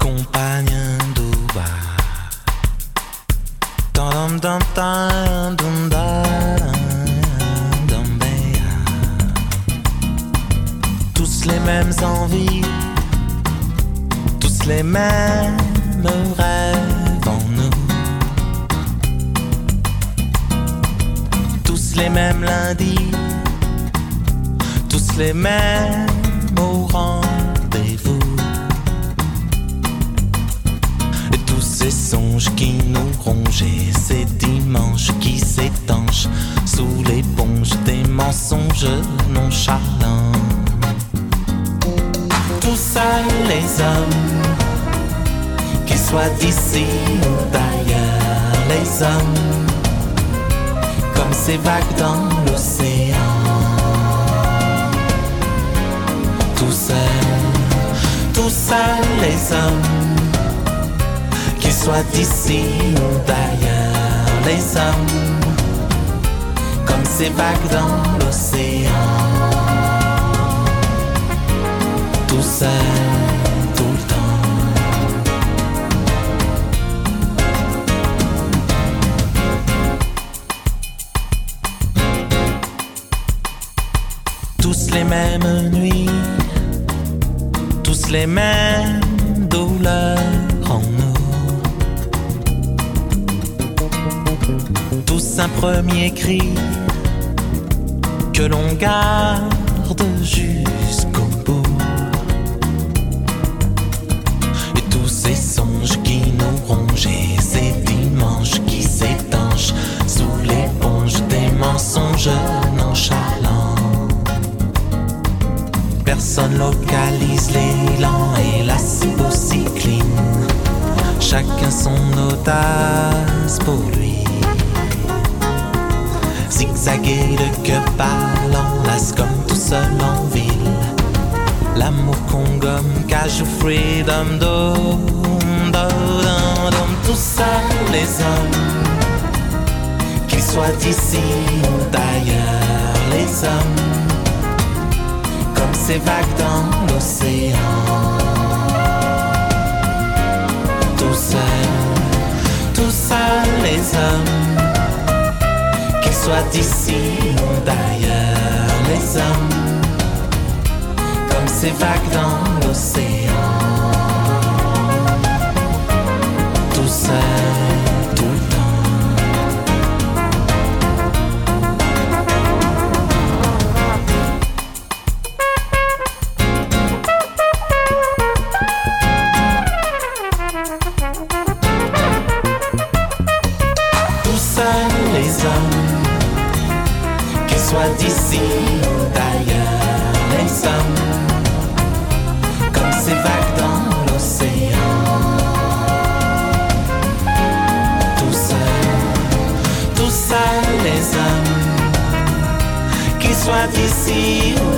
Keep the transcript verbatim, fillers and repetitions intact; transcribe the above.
compagne d'Uba. Dum dum dum dum dum tous les mêmes envies, tous les mêmes rêves en nous, tous les mêmes lundis, tous les mêmes au rendez-vous. Et tous ces songes qui nous rongent, et ces dimanches qui s'étanchent sous l'éponge des mensonges nonchalants. Tous seuls les hommes, qu'ils soient d'ici ou d'ailleurs, les hommes comme ces vagues dans l'océan. Tous seuls, tous seuls les hommes, qu'ils soient d'ici ou d'ailleurs, les hommes comme ces vagues dans l'océan. Tout seul, tout le temps. Tous les mêmes nuits, tous les mêmes douleurs en nous. Tous un premier cri que l'on garde jusqu'au bout. Ces songes qui nous rongent, ces dimanches qui s'étanchent sous l'éponge des mensonges nonchalants. Personne localise l'élan et la cycline. Chacun son audace pour lui. Zigzaguer de cœur parlant, las comme tout seul en ville. L'amour qu'on gomme, cage freedom, dom, dom, dom. Tous seuls les hommes, qu'ils soient d'ici ou d'ailleurs, les hommes comme ces vagues dans l'océan. Tous seuls, tous seuls les hommes, qu'ils soient d'ici ou d'ailleurs, les hommes comme ces vagues dans l'océan. Tout seul, tout le temps. Tout seul les hommes, qu'ils soient d'ici ou d'ailleurs, les hommes comme ces vagues dans l'océan. Tout seul, tout seul les hommes, qu'ils soient d'ici ou